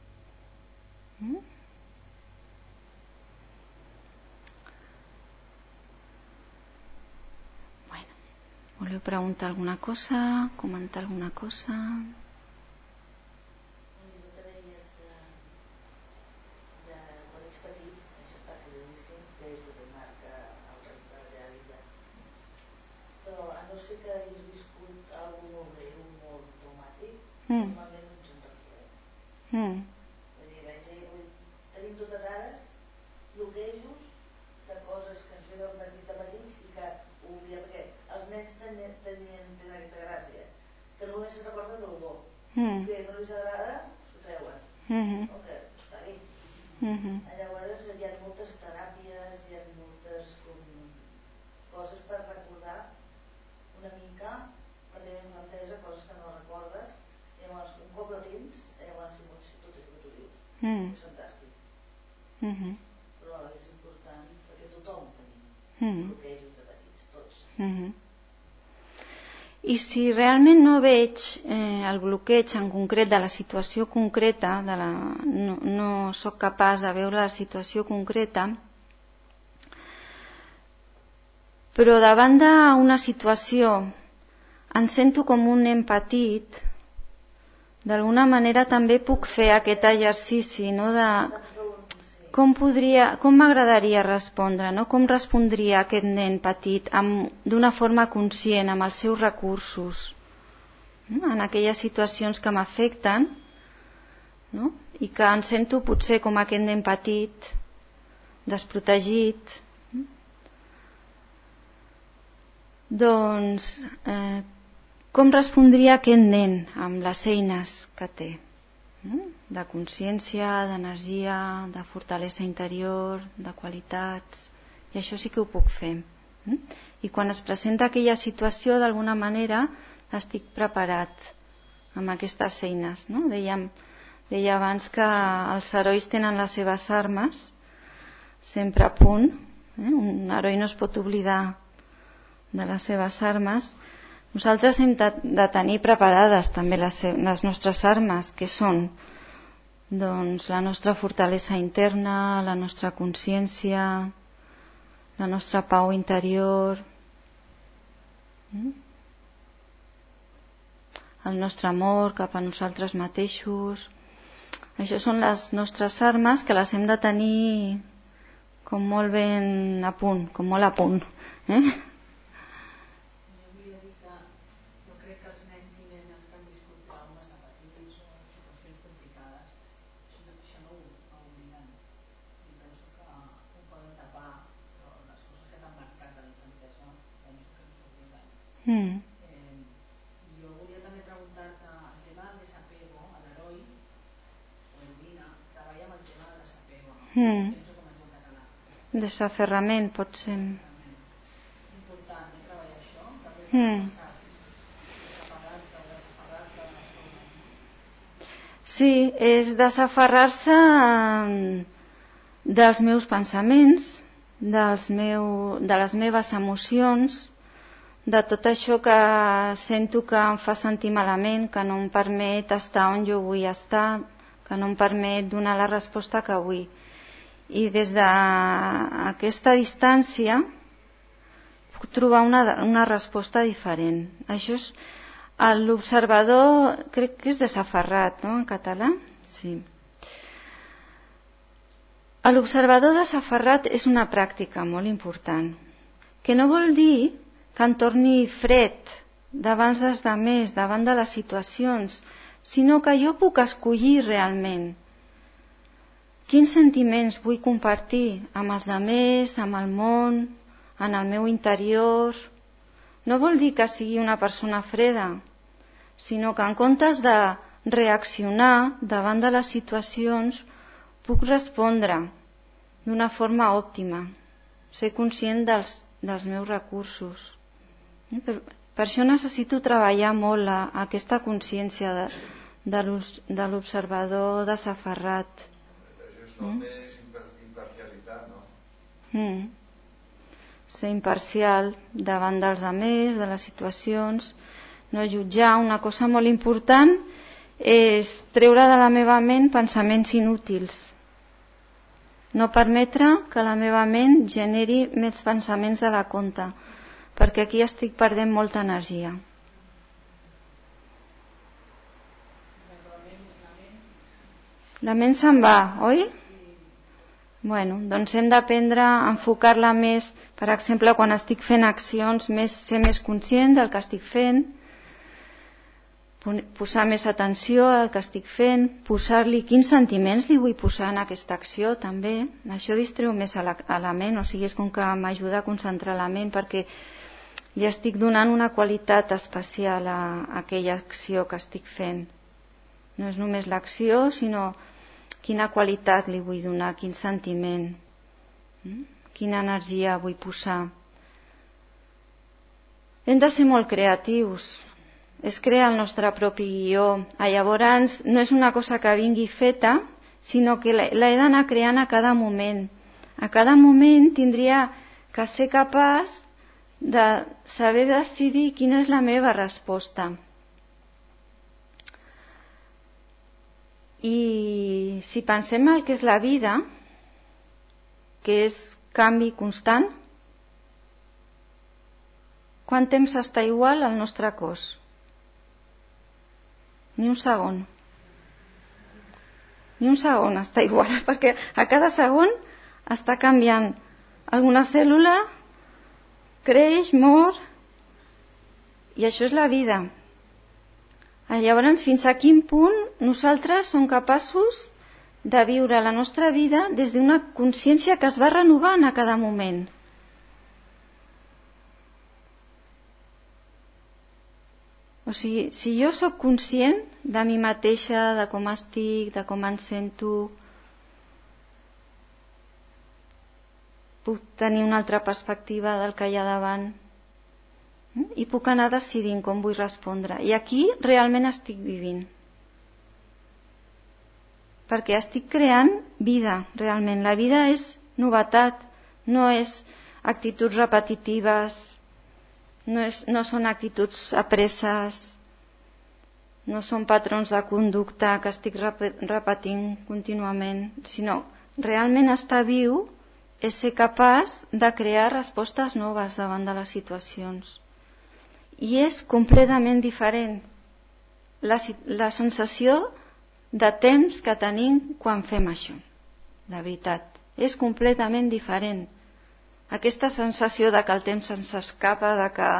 Bueno, voleu preguntar alguna cosa, comentar alguna cosa? No sé que hagis viscut algun molt greu, molt traumàtic, mm. normalment no ens en recordem. Mm. Vull dir, vaig dir, vull, tenim totes rares bloquejos de coses que ens ve del petit de petits i que ho oblidem, perquè els nens tenien, tenien, tenen aquesta gràcia, que només se'n recorden del bo, mm. que no els agrada, s'ho treuen, mm-hmm. no? Que està bé. Mm-hmm. Llavors hi ha moltes teràpies, hi ha moltes com, coses per recordar una mica, per tenir una entesa, coses que no recordes, i llavors un cop la tens, llavors si pots fer tot el que tu dius. Mm. És fantàstic. Mm-hmm. Però és important perquè tothom tenim mm. bloquejos de petits, tots. Mm-hmm. I si realment no veig eh, el bloqueig en concret de la situació concreta, de la, no, no sóc capaç de veure la situació concreta, però davant d'una situació em sento com un nen petit, d'alguna manera també puc fer aquest exercici, no? De com podria, com m'agradaria respondre, no? Com respondria aquest nen petit d'una forma conscient, amb els seus recursos, no? En aquelles situacions que m'afecten, no? I que em sento potser com aquest nen petit, desprotegit. Doncs, eh, com respondria aquest nen amb les eines que té? De consciència, d'energia, de fortalesa interior, de qualitats, i això sí que ho puc fer. I quan es presenta aquella situació, d'alguna manera, estic preparat amb aquestes eines. No? Dèiem, deia abans que els herois tenen les seves armes sempre a punt. Eh? Un heroi no es pot oblidar de les seves armes. Nosaltres hem de, de tenir preparades també les, les nostres armes, que són doncs, la nostra fortalesa interna, la nostra consciència, la nostra pau interior, el nostre amor cap a nosaltres mateixos. Això són les nostres armes, que les hem de tenir com molt ben a punt, com molt a punt. Eh? Mm. Eh, jo volia també preguntar-te el tema del desapego, a l'heroi o heroïna treballa amb el tema del desapego, mm. no sé com es diu en català. Desaferrament, pot ser. És important, no, treballar això, també mm. desaferrar-te o desaferrar-te de les coses, no? Sí, és desaferrar-se dels meus pensaments, dels meu, de les meves emocions, de tot això que sento que em fa sentir malament, que no em permet estar on jo vull estar, que no em permet donar la resposta que vull. I des d'aquesta distància puc trobar una, una resposta diferent. Això és l'observador, crec que és desaferrat, no?, en català. Sí. L'observador desaferrat és una pràctica molt important, que no vol dir que em torni fred davant dels altres, davant de les situacions, sinó que jo puc escollir realment quins sentiments vull compartir amb els altres, amb el món, en el meu interior. No vol dir que sigui una persona freda, sinó que en comptes de reaccionar davant de les situacions, puc respondre d'una forma òptima, ser conscient dels, dels meus recursos. Per, per això necessito treballar molt a, a aquesta consciència de, de l'observador desaferrat. Això és també és imparcialitat, no? Mm. ser imparcial davant dels altres, de les situacions, no jutjar. Una cosa molt important és treure de la meva ment pensaments inútils. No permetre que la meva ment generi més pensaments de la compte, perquè aquí estic perdent molta energia. La ment se'n va, oi? Bueno, doncs hem d'aprendre a enfocar-la més, per exemple, quan estic fent accions, més, ser més conscient del que estic fent, posar més atenció al que estic fent, posar-li quins sentiments li vull posar en aquesta acció també. Això distreu més a la, a la ment, o sigui, és com que m'ajuda a concentrar la ment perquè li estic donant una qualitat especial a, a aquella acció que estic fent. No és només l'acció, sinó quina qualitat li vull donar, quin sentiment, quina energia vull posar. Hem de ser molt creatius. És crear el nostre propi guió. Llavors, no és una cosa que vingui feta, sinó que l'he d'anar creant a cada moment. A cada moment tindria que ser capaç de saber decidir quina és la meva resposta. I si pensem el que és la vida, que és canvi constant, quant temps està igual al nostre cos? Ni un segon. Ni un segon està igual, perquè a cada segon està canviant. Alguna cèl·lula creix, mor, i això és la vida. Llavors, fins a quin punt nosaltres som capaços de viure la nostra vida des d'una consciència que es va renovant a cada moment? O sigui, si jo sóc conscient de mi mateixa, de com estic, de com em sento, puc tenir una altra perspectiva del que hi ha davant i puc anar decidint com vull respondre. I aquí realment estic vivint. Perquè estic creant vida, realment. La vida és novetat, no és actituds repetitives, no, és, no són actituds apreses, no són patrons de conducta que estic repetint contínuament, sinó realment estar viu és ser capaç de crear respostes noves davant de les situacions. I és completament diferent la, la sensació de temps que tenim quan fem això. De veritat, és completament diferent. Aquesta sensació de que el temps se'ns escapa, de que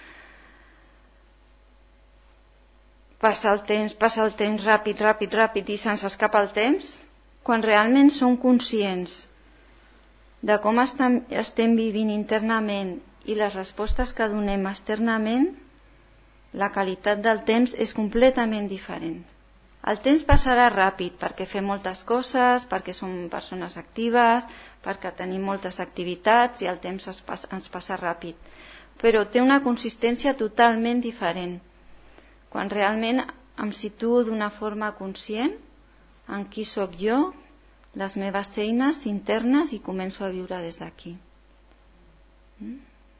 passa el temps, passa el temps ràpid, ràpid, ràpid i se'ns escapa el temps, quan realment som conscients de com estem, estem vivint internament i les respostes que donem externament, la qualitat del temps és completament diferent. El temps passarà ràpid perquè fem moltes coses, perquè som persones actives, perquè tenim moltes activitats i el temps es passa, ens passa ràpid. Però té una consistència totalment diferent. Quan realment em situo d'una forma conscient en qui sóc jo, les meves eines internes i començo a viure des d'aquí. Mm?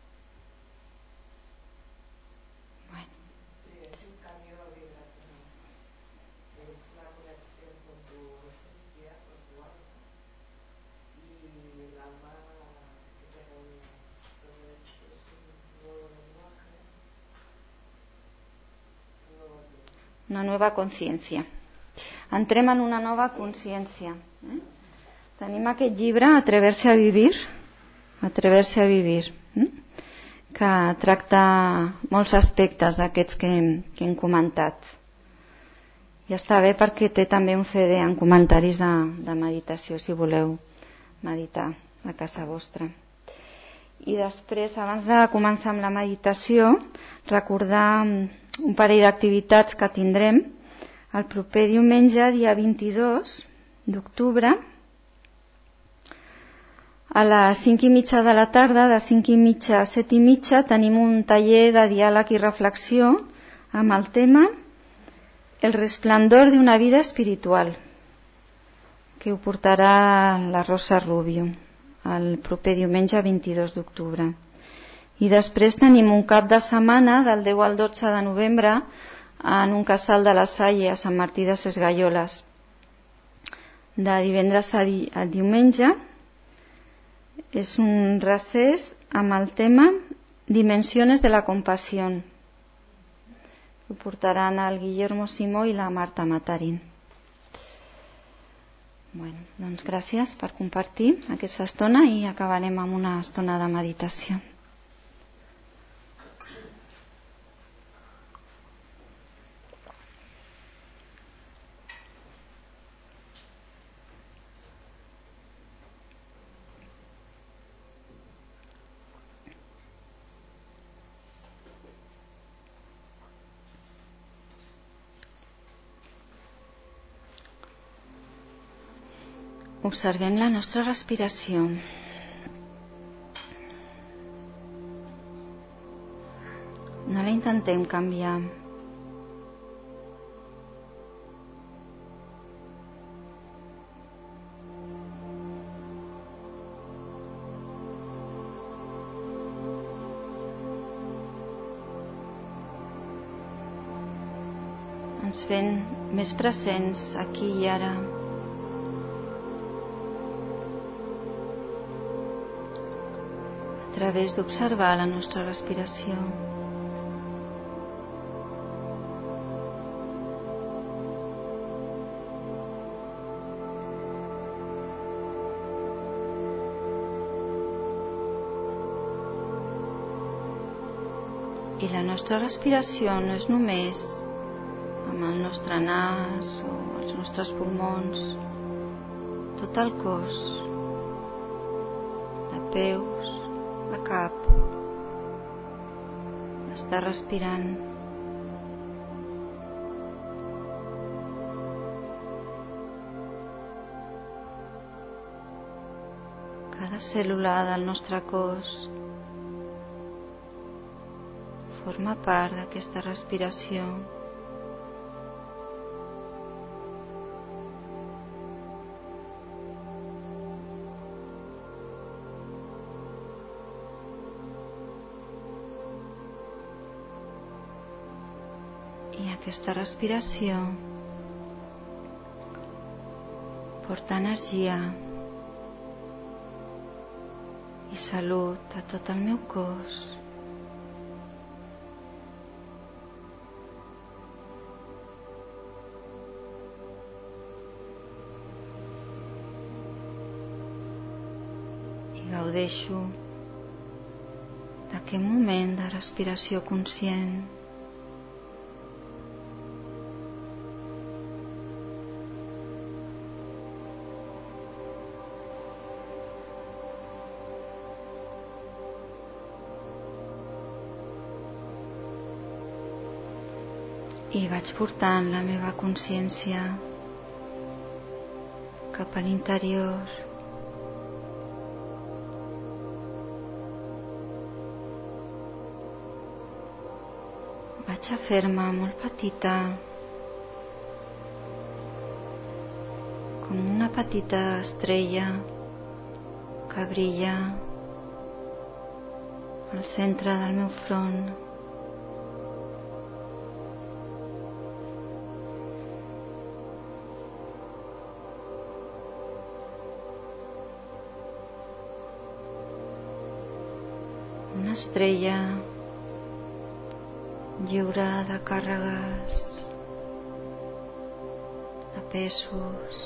Una nova consciència. Entrem en una nova consciència. Eh? Tenim aquest llibre, Atreverse a vivir, Atreverse a vivir, eh? que tracta molts aspectes d'aquests que, que hem comentat. I està bé perquè té també un C D en comentaris de, de meditació, si voleu meditar a casa vostra. I després, abans de començar amb la meditació, recordar un parell d'activitats que tindrem el proper diumenge, dia vint-i-dos d'octubre, a les cinc i mitja de la tarda, de cinc i mitja a set i mitja, tenim un taller de diàleg i reflexió amb el tema El resplendor d'una vida espiritual, que ho portarà la Rosa Rubio. el proper diumenge vint-i-dos d'octubre. I després tenim un cap de setmana del deu al dotze de novembre en un casal de la Salle a Sant Martí de Sesgueioles. De divendres a, di a diumenge és un recés amb el tema Dimensiones de la Compasión. Ho portaran el Guillermo Simó i la Marta Matarín. Bueno, doncs gràcies per compartir aquesta estona i acabarem amb una estona de meditació. Observem la nostra respiració. No la intentem canviar. Ens fem més presents aquí i ara. A través d'observar la nostra respiració. I la nostra respiració no és només amb el nostre nas o els nostres pulmons, tot el cos, de peus a cap, està respirant. Cada cèl·lula del nostre cos forma part d'aquesta respiració. Aquesta respiració porta energia i salut a tot el meu cos. I gaudeixo d'aquest moment de respiració conscient. I vaig portant la meva consciència cap a l'interior. Vaig a fer-me molt petita, com una petita estrella que brilla al centre del meu front. Una estrella lliure de càrregues, de pesos.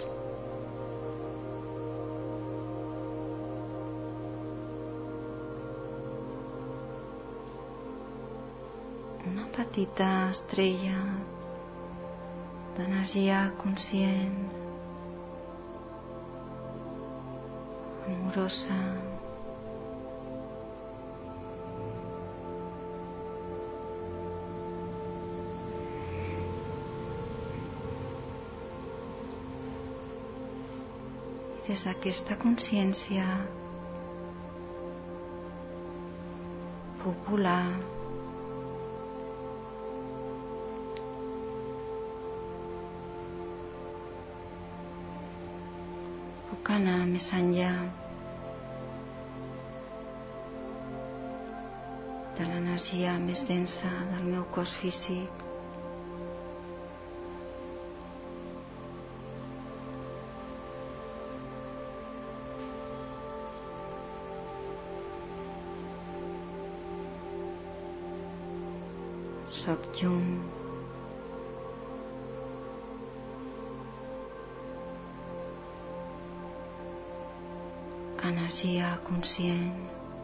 Una petita estrella d'energia conscient, amorosa. Des d'aquesta consciència puc volar, puc anar més enllà. l'energia més densa del meu cos físic. Soc llum. Energia conscient.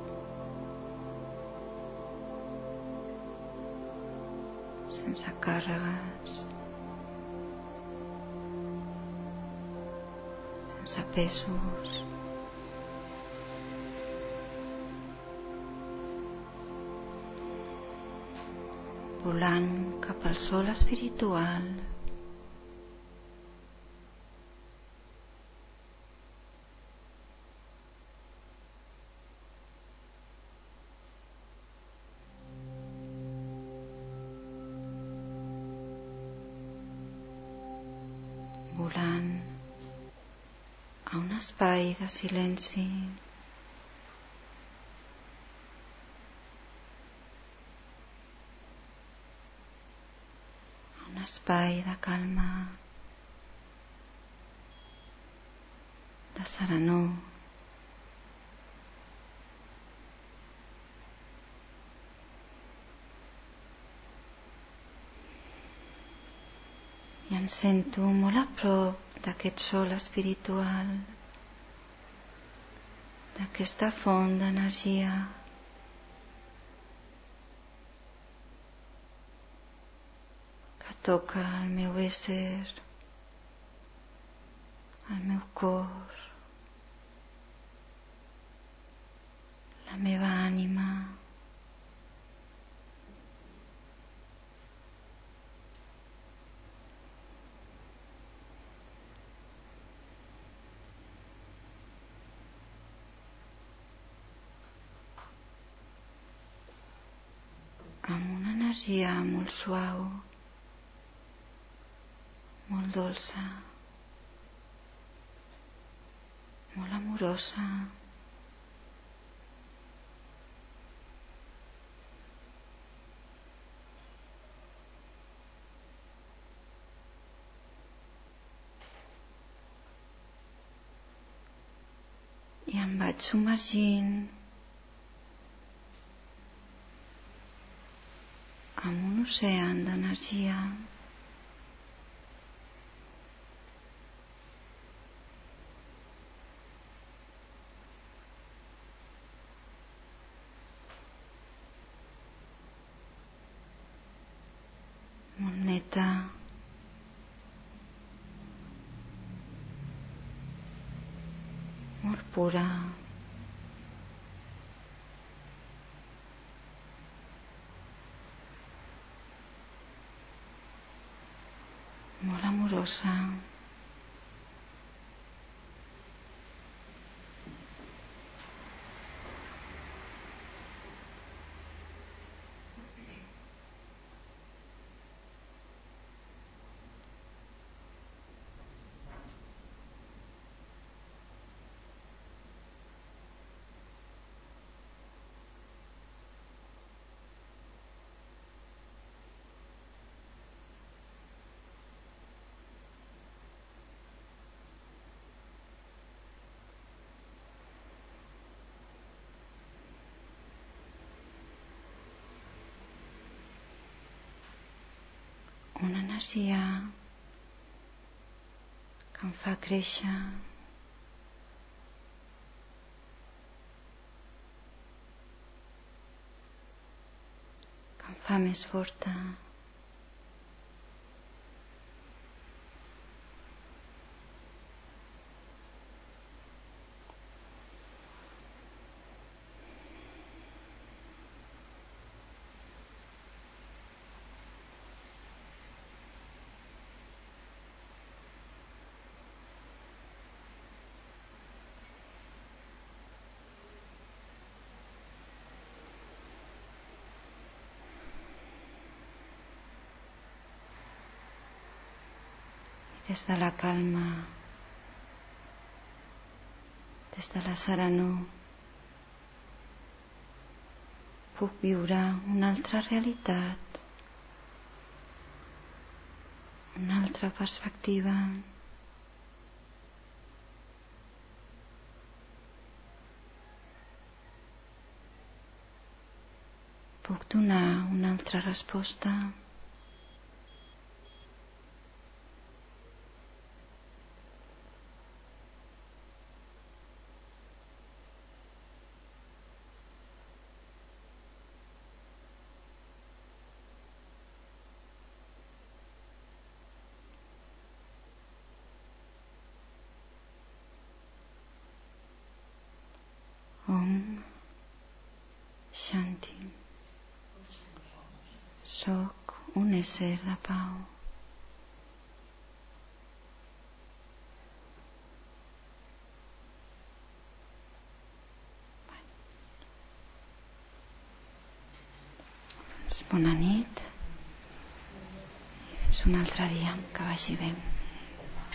Sense càrregues. Sense pesos. Volant cap al sol espiritual. Volant a un espai de silenci. Un espai de calma, de serenor. I em sento molt a prop d'aquest sol espiritual, d'aquesta font d'energia. Que toca el meu ésser, el meu cor, la meva ànima. Amb una energia molt suau, molt dolça, molt amorosa. I em vaig submergint en un oceà d'energia. Molt neta. Molt pura. Molt amorosa. Una energia que em fa créixer, que em fa més forta. Des de la calma, des de la serenor, puc viure una altra realitat, una altra perspectiva. Puc donar una altra resposta. Om Shanti. Soc un ésser de pau. Doncs bona nit i fins un altre dia, que vagi bé.